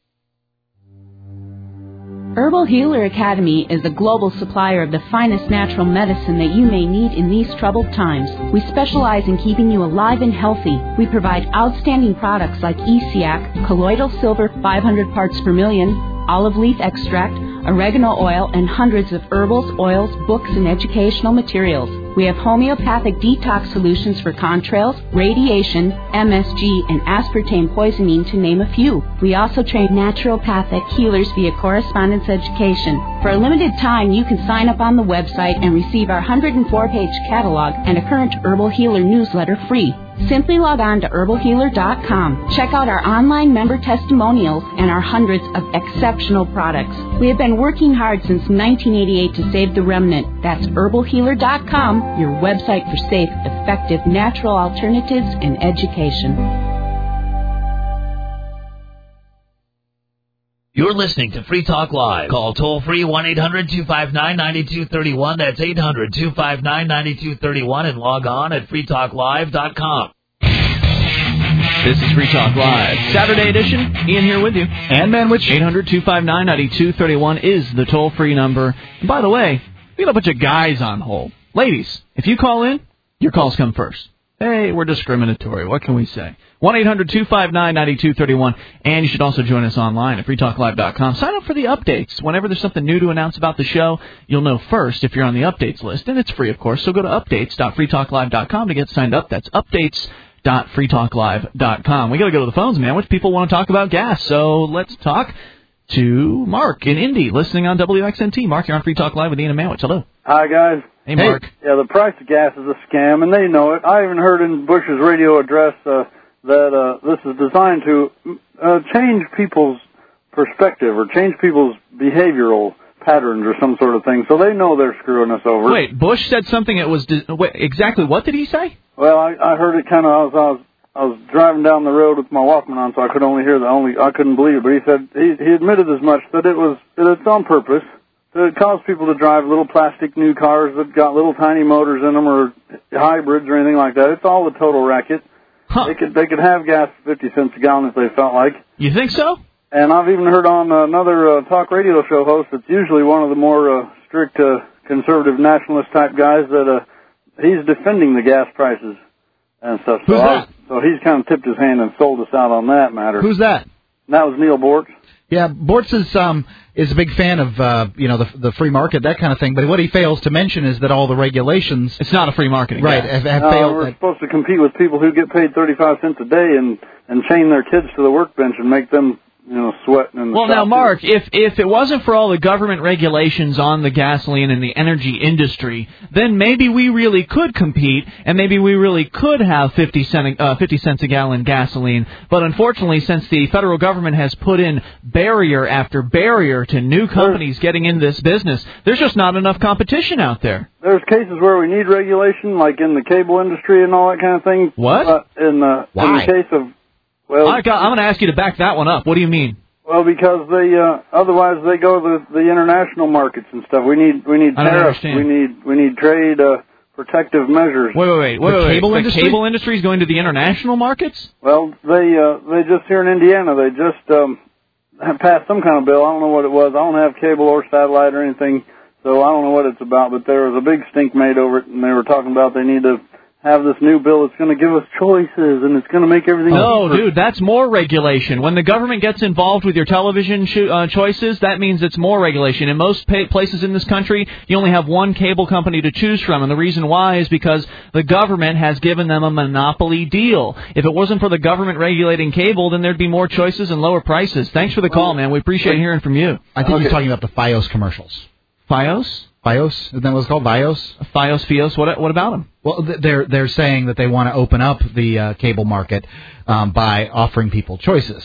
Herbal Healer Academy is a global supplier of the finest natural medicine that you may need in these troubled times. We specialize in keeping you alive and healthy. We provide outstanding products like E C A C, colloidal silver five hundred parts per million, olive leaf extract, oregano oil, and hundreds of herbals, oils, books, and educational materials. We have homeopathic detox solutions for contrails, radiation, M S G, and aspartame poisoning, to name a few. We also train naturopathic healers via correspondence education. For a limited time, you can sign up on the website and receive our one hundred four page catalog and a current Herbal Healer newsletter free. Simply log on to herbal healer dot com. Check out our online member testimonials and our hundreds of exceptional products. We have been working hard since nineteen eighty-eight to save the remnant. That's herbal healer dot com, your website for safe, effective, natural alternatives and education. You're listening to Free Talk Live. Call toll-free one eight hundred two five nine nine two three one. That's eight hundred two five nine nine two three one, and log on at free talk live dot com. This is Free Talk Live, Saturday edition. Ian here with you. And Manwich. eight hundred two five nine nine two three one is the toll-free number. And by the way, we got a bunch of guys on hold. Ladies, if you call in, your calls come first. Hey, we're discriminatory. What can we say? one eight hundred two five nine nine two three one. And you should also join us online at free talk live dot com. Sign up for the updates. Whenever there's something new to announce about the show, you'll know first if you're on the updates list. And it's free, of course. So go to updates dot free talk live dot com to get signed up. That's updates dot free talk live dot com. We got to go to the phones, man. Which people want to talk about gas. So let's talk to Mark in Indy, listening on W X N T. Mark, you're on Free Talk Live with Ian and Manwich. Hello. Hi, guys. Hey, Mark. Yeah, the price of gas is a scam, and they know it. I even heard in Bush's radio address uh, that uh, this is designed to uh, change people's perspective or change people's behavioral patterns or some sort of thing, so they know they're screwing us over. Wait, Bush said something that was... De- wait, exactly what did he say? Well, I, I heard it kind of... I was, I was I was driving down the road with my Walkman on, so I could only hear the only... I couldn't believe it, but he said... He, he admitted as much, that it was... that it's on purpose. It caused people to drive little plastic new cars that got little tiny motors in them, or hybrids or anything like that. It's all a total racket. Huh. They could they could have gas for fifty cents a gallon if they felt like. You think so? And I've even heard on another uh, talk radio show host that's usually one of the more uh, strict uh, conservative nationalist type guys that uh, he's defending the gas prices and stuff. So Who's that? I, so he's kind of tipped his hand and sold us out on that matter. Who's that? And that was Neil Bortz. Yeah, Bortz is um is a big fan of uh you know the the free market, that kind of thing. But what he fails to mention is that all the regulations it's not a free market, right? Have, have no, failed. We're supposed to compete with people who get paid thirty-five cents a day and and chain their kids to the workbench and make them you know, sweating in the Well, shop. now, Mark, if if it wasn't for all the government regulations on the gasoline and the energy industry, then maybe we really could compete, and maybe we really could have fifty cent, uh, fifty cents a gallon gasoline. But unfortunately, since the federal government has put in barrier after barrier to new companies getting in this business, there's just not enough competition out there. There's cases where we need regulation, like in the cable industry and all that kind of thing. What? Uh, in, the, in the case of, well... I got, I'm going to ask you to back that one up. What do you mean? Well, because they, uh, otherwise they go to the, the international markets and stuff. We need, we need I don't tariffs. understand. We need, we need trade, uh, protective measures. Wait, wait, wait. wait, The wait, wait. cable the industry? cable industry is going to the international markets? Well, they, uh, they just here in Indiana, they just, um, have passed some kind of bill. I don't know what it was. I don't have cable or satellite or anything, so I don't know what it's about, but there was a big stink made over it, and they were talking about they need to have this new bill that's going to give us choices, and it's going to make everything... No, cheaper. dude, that's more regulation. When the government gets involved with your television cho- uh, choices, that means it's more regulation. In most pa- places in this country, you only have one cable company to choose from, and the reason why is because the government has given them a monopoly deal. If it wasn't for the government regulating cable, then there'd be more choices and lower prices. Thanks for the call, man. We appreciate hearing from you. I think you're talking about the Fios commercials. Fios? Fios? Isn't that what it's called? Fios? Fios, Fios. What, what about them? Well, they're they're saying that they want to open up the uh, cable market um, by offering people choices.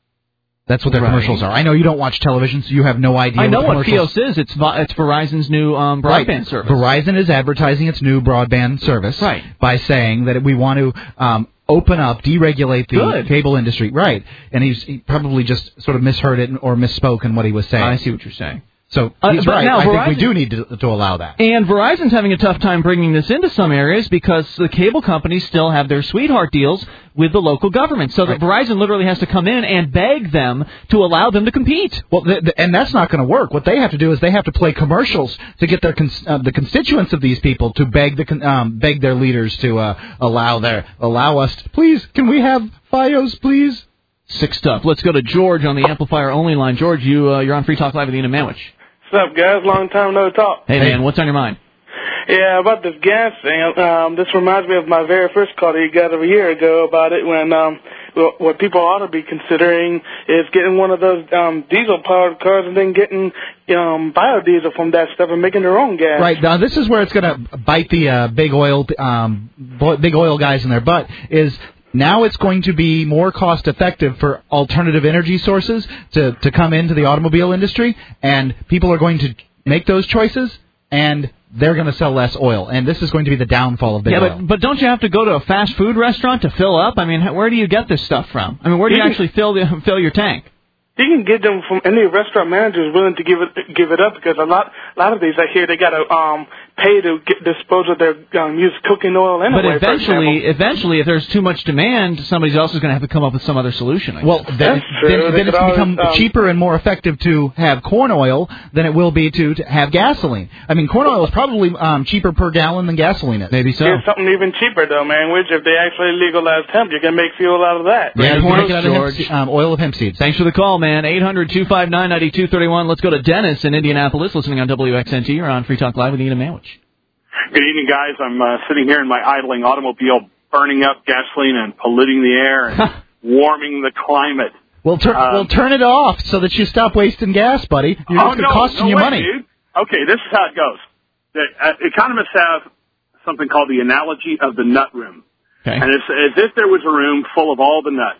That's what their Right. commercials are. I know you don't watch television, so you have no idea. I know what, what commercials- Fios is. It's Vi- it's Verizon's new um, broadband Right. service. Verizon is advertising its new broadband service Right. by saying that we want to um, open up, deregulate the Good. cable industry. Right. And he's he probably just sort of misheard it or misspoke in what he was saying. I see what you're saying. So Uh, he's but right. now I Verizon- think we do need to, to allow that. And Verizon's having a tough time bringing this into some areas because the cable companies still have their sweetheart deals with the local government. So that Verizon literally has to come in and beg them to allow them to compete. Well, th- th- and that's not going to work. What they have to do is they have to play commercials to get their cons- uh, the constituents of these people to beg the con- um, beg their leaders to uh, allow their allow us. To, please, can we have Fios, please? Sick stuff. Let's go to George on the amplifier only line. George, you uh, you're on Free Talk Live with Ian and Manwich. What's up, guys? Long time no talk. Hey man, what's on your mind? Yeah, about this gas thing. Um, this reminds me of my very first call that you got a year ago about it when um, what people ought to be considering is getting one of those um, diesel-powered cars and then getting um, biodiesel from that stuff and making their own gas. Right. Now this is where it's going to bite the uh, big oil um, bo- big oil guys in their butt. Is now it's going to be more cost-effective for alternative energy sources to, to come into the automobile industry, and people are going to make those choices, and they're going to sell less oil. And this is going to be the downfall of big yeah, oil. but but don't you have to go to a fast food restaurant to fill up? I mean, where do you get this stuff from? I mean, where do you You can- actually fill the, fill your tank? You can get them from any restaurant manager is willing to give it give it up because a lot a lot of these I hear they got to um pay to get, dispose of their um, used cooking oil anyway. But for eventually, example. eventually, if there's too much demand, somebody else is going to have to come up with some other solution. I Well, guess. then, That's true. then, They then could it's become always, um, cheaper and more effective to have corn oil than it will be to, to have gasoline. I mean, corn oil is probably um, cheaper per gallon than gasoline is. Maybe so. Here's something even cheaper though, man. Which if they actually legalize hemp, you can make fuel out of that. Yeah, you can make it out of hemp George. se- um, oil of hemp seeds. Thanks for the call, man. eight hundred two five nine nine two three one. Let's go to Dennis in Indianapolis, listening on W X N T. You're on Free Talk Live with Ian and Manwich. Good evening, guys. I'm uh, sitting here in my idling automobile, burning up gasoline and polluting the air and warming the climate. Well, tur- Um, well, turn it off so that you stop wasting gas, buddy. You're oh, just no, costing no you way, money. dude. Okay, this is how it goes. The, uh, economists have something called the analogy of the nut room. Okay. And it's as if there was a room full of all the nuts.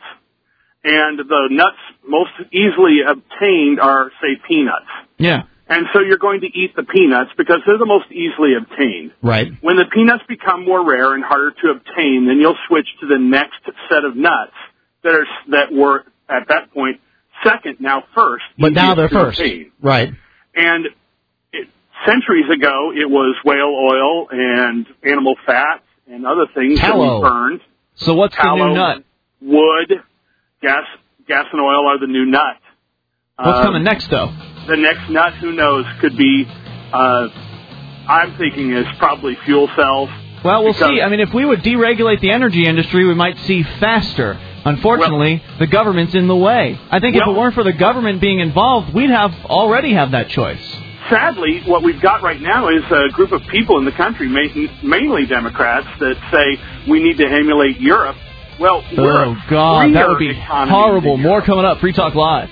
And the nuts most easily obtained are, say, peanuts. Yeah. And so you're going to eat the peanuts because they're the most easily obtained. Right. When the peanuts become more rare and harder to obtain, then you'll switch to the next set of nuts that are that were at that point second, now first. But now they're easiest to first. obtain. Right. And it, centuries ago, it was whale oil and animal fat and other things Tallow. that we burned. So what's Tallow, the new nut? Wood, gas, gas and oil are the new nut. What's Um, coming next, though? The next nut, who knows, could be, uh, I'm thinking is probably fuel cells. Well, we'll because- see. I mean, if we would deregulate the energy industry, we might see faster. Unfortunately, the government's in the way. I think if Well- it weren't for the government being involved, we'd have already have that choice. Sadly, what we've got right now is a group of people in the country, ma- mainly Democrats, that say we need to emulate Europe Well, we're Oh, a God, that would be freer economy horrible. than More coming up. Free Talk Live.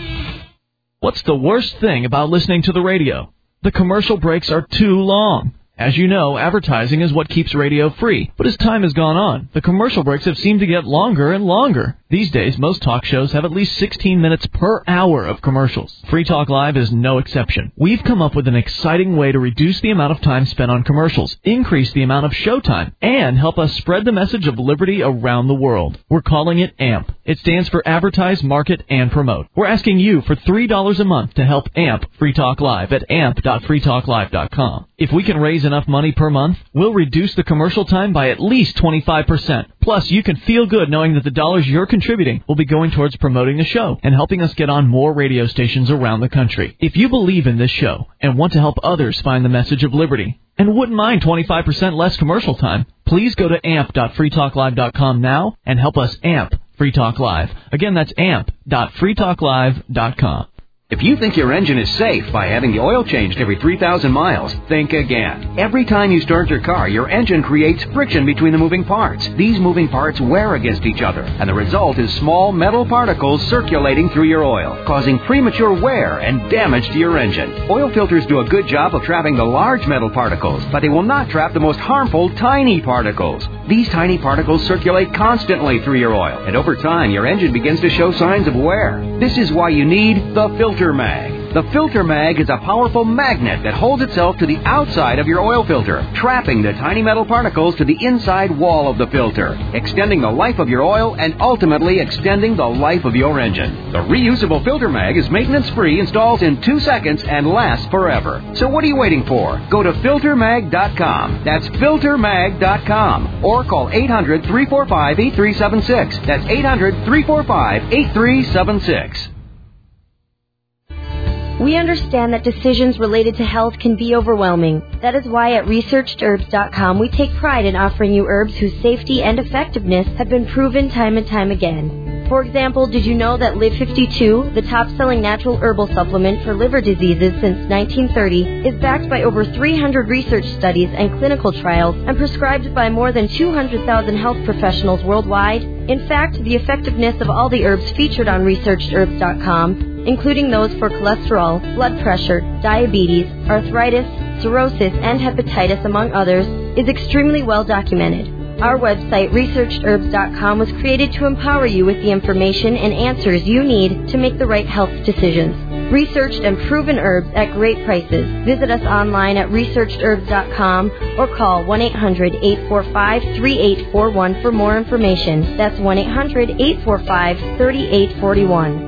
What's the worst thing about listening to the radio? The commercial breaks are too long. As you know, advertising is what keeps radio free. But as time has gone on, the commercial breaks have seemed to get longer and longer. These days, most talk shows have at least sixteen minutes per hour of commercials. Free Talk Live is no exception. We've come up with an exciting way to reduce the amount of time spent on commercials, increase the amount of showtime, and help us spread the message of liberty around the world. We're calling it A M P. It stands for Advertise, Market, and Promote. We're asking you for three dollars a month to help A M P Free Talk Live at amp dot free talk live dot com. If we can raise enough money per month, we'll reduce the commercial time by at least twenty-five percent. Plus, you can feel good knowing that the dollars you're contributing will be going towards promoting the show and helping us get on more radio stations around the country. If you believe in this show and want to help others find the message of liberty and wouldn't mind twenty-five percent less commercial time, please go to amp dot free talk live dot com now and help us amp Free Talk Live. Again, that's amp dot free talk live dot com. If you think your engine is safe by having the oil changed every three thousand miles, think again. Every time you start your car, your engine creates friction between the moving parts. These moving parts wear against each other, and the result is small metal particles circulating through your oil, causing premature wear and damage to your engine. Oil filters do a good job of trapping the large metal particles, but they will not trap the most harmful tiny particles. These tiny particles circulate constantly through your oil, and over time, your engine begins to show signs of wear. This is why you need the Filter Mag. The Filter Mag is a powerful magnet that holds itself to the outside of your oil filter, trapping the tiny metal particles to the inside wall of the filter, extending the life of your oil and ultimately extending the life of your engine. The reusable Filter Mag is maintenance-free, installs in two seconds, and lasts forever. So what are you waiting for? Go to filter mag dot com. That's filter mag dot com. Or call eight hundred, three four five, eight three seven six. That's eight hundred, three four five, eight three seven six. We understand that decisions related to health can be overwhelming. That is why at researched herbs dot com we take pride in offering you herbs whose safety and effectiveness have been proven time and time again. For example, did you know that Live fifty-two, the top-selling natural herbal supplement for liver diseases since nineteen thirty, is backed by over three hundred research studies and clinical trials and prescribed by more than two hundred thousand health professionals worldwide? In fact, the effectiveness of all the herbs featured on researched herbs dot com, including those for cholesterol, blood pressure, diabetes, arthritis, cirrhosis, and hepatitis, among others, is extremely well documented. Our website, researched herbs dot com, was created to empower you with the information and answers you need to make the right health decisions. Researched and proven herbs at great prices. Visit us online at researched herbs dot com or call one eight hundred, eight four five, three eight four one for more information. That's one eight hundred, eight four five, three eight four one.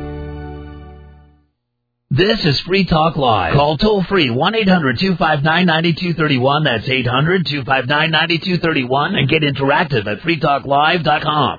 This is Free Talk Live. Call toll free one eight hundred, two five nine, nine two three one. That's eight hundred, two five nine, nine two three one. And get interactive at free talk live dot com.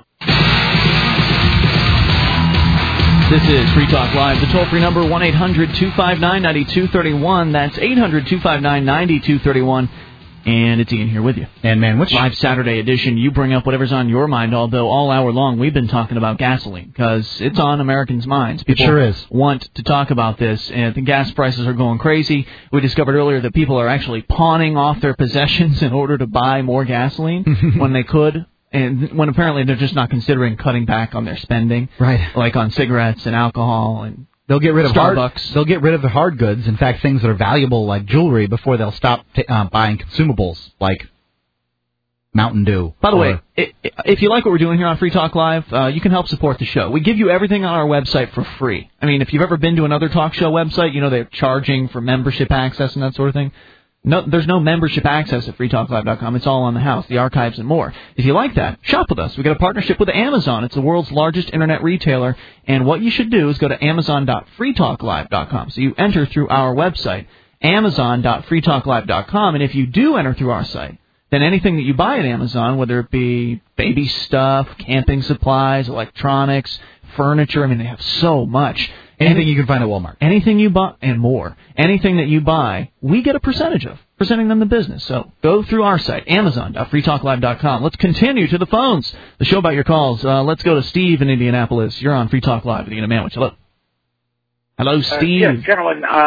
This is Free Talk Live. The toll-free number, one eight hundred, two five nine, nine two three one. That's eight hundred, two five nine, nine two three one. And it's Ian here with you. And, man, which... Live Saturday edition, you bring up whatever's on your mind, although all hour long we've been talking about gasoline, because it's on Americans' minds. People it sure is. want to talk about this, and the gas prices are going crazy. We discovered earlier that people are actually pawning off their possessions in order to buy more gasoline when they could, and when apparently they're just not considering cutting back on their spending. Right. Like on cigarettes and alcohol and They'll get rid of Starbucks. Hard, they'll get rid of the hard goods. In fact, things that are valuable like jewelry before they'll stop t- uh, buying consumables like Mountain Dew. By the way, if you like what we're doing here on Free Talk Live, uh, you can help support the show. We give you everything on our website for free. I mean, if you've ever been to another talk show website, you know they're charging for membership access and that sort of thing. No, there's no membership access at free talk live dot com. It's all on the house, the archives, and more. If you like that, shop with us. We've got a partnership with Amazon. It's the world's largest internet retailer. And what you should do is go to amazon dot free talk live dot com. So you enter through our website, amazon dot free talk live dot com. And if you do enter through our site, then anything that you buy at Amazon, whether it be baby stuff, camping supplies, electronics, furniture, I mean, they have so much. Anything Any, you can find at Walmart. Anything you buy, and more. Anything that you buy, we get a percentage of, presenting them the business. So go through our site, amazon dot free talk live dot com. Let's continue to the phones. The show about your calls. Uh, let's go to Steve in Indianapolis. You're on Free Talk Live with Ian Manwich. Hello. Hello, Steve. Uh, yes, gentlemen. Uh,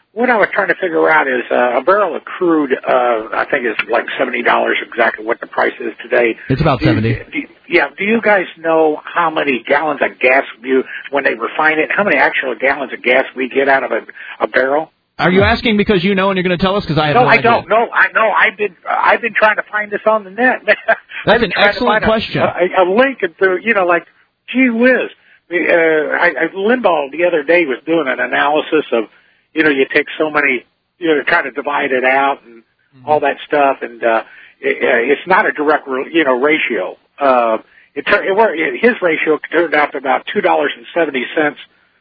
what I was trying to figure out is uh, a barrel of crude, uh, I think is like seventy dollars exactly what the price is today. It's about do you, seventy. Do you, yeah, do you guys know how many gallons of gas you, when they refine it, how many actual gallons of gas we get out of a, a barrel? Are you asking because you know and you're going to tell us? Because I have no, no I idea. don't. No, I know. I've been uh, I've been trying to find this on the net. That's an excellent question. A, a, a link and through, you know, like, gee whiz. Uh, I, I, Limbaugh the other day was doing an analysis of, you know, you take so many, you know, try to divide it out and mm-hmm. all that stuff, and uh, it, it's not a direct, you know, ratio. Uh, it, it his ratio turned out to about two dollars and seventy cents.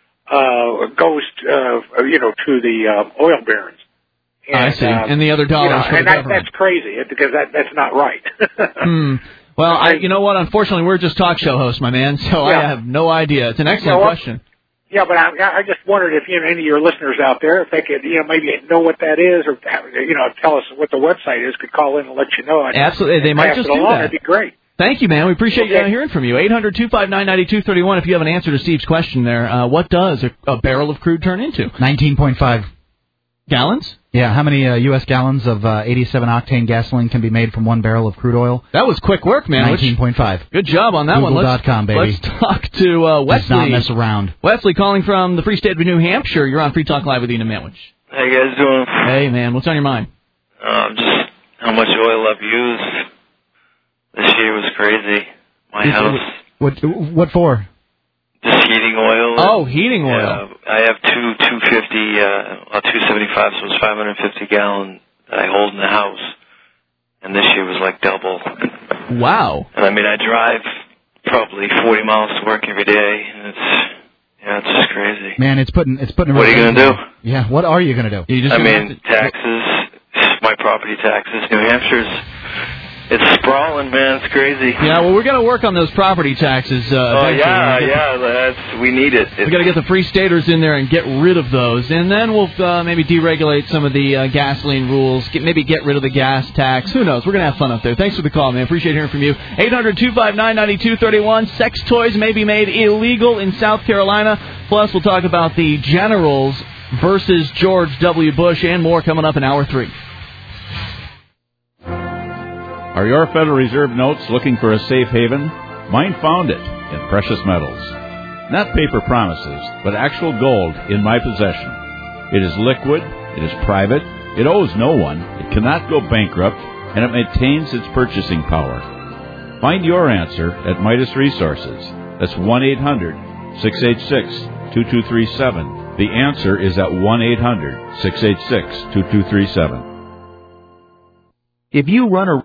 Uh, goes, uh, you know, to the uh, oil barons. And, I see. Uh, and the other dollars you know, for the and that, government. that's crazy because that that's not right. hmm. Well, I, you know what? Unfortunately, we're just talk show hosts, my man, so Yeah. I have no idea. It's an excellent You know, question. Yeah, but I, I just wondered if you know, any of your listeners out there, if they could, you know, maybe know what that is, or you know, tell us what the website is, could call in and let you know. And, Absolutely, they and might pass just it do along. that. That'd be great. Thank you, man. We appreciate Okay. uh, hearing from you. eight hundred two five nine nine two three one. If you have an answer to Steve's question there, uh, what does a, a barrel of crude turn into? nineteen point five gallons? Yeah, how many uh, U S gallons of uh, eighty-seven octane gasoline can be made from one barrel of crude oil? That was quick work, man. nineteen point five. Good job on that Google one. Let's, dot com, baby. let's talk to uh, Wesley. Let's not mess around. Wesley calling from the free state of New Hampshire. You're on Free Talk Live with Ian Manwich. How you guys doing? Hey, man. What's on your mind? Um, just how much oil I've used this year was crazy. My Is- house, What what for? just heating oil. Oh, heating oil. Yeah, I have two two fifty, uh, well, two seventy five, so it's five hundred fifty gallon that I hold in the house, and this year was like double. Wow. And I mean, I drive probably forty miles to work every day, and it's yeah, it's just crazy. Man, it's putting it's putting. a What are you real- gonna do? Yeah, what are you gonna do? You just I gonna mean, taxes, my property taxes. New Hampshire's, it's sprawling, man. It's crazy. Yeah, well, we're going to work on those property taxes. Uh, Oh eventually. yeah, We're gonna get yeah. That's we need it. the- We got to get the free staters in there and get rid of those, and then we'll uh, maybe deregulate some of the uh, gasoline rules. Get, maybe get rid of the gas tax. Who knows? We're going to have fun up there. Thanks for the call, man. Appreciate hearing from you. eight hundred two five nine nine two three one. Sex toys may be made illegal in South Carolina. Plus, we'll talk about the Generals versus George W. Bush and more coming up in hour three. Are your Federal Reserve notes looking for a safe haven? Mine found it in precious metals. Not paper promises, but actual gold in my possession. It is liquid, it is private, it owes no one, it cannot go bankrupt, and it maintains its purchasing power. Find your answer at Midas Resources. That's one eight hundred six eight six two two three seven. The answer is at one eight hundred six eight six two two three seven. If you run a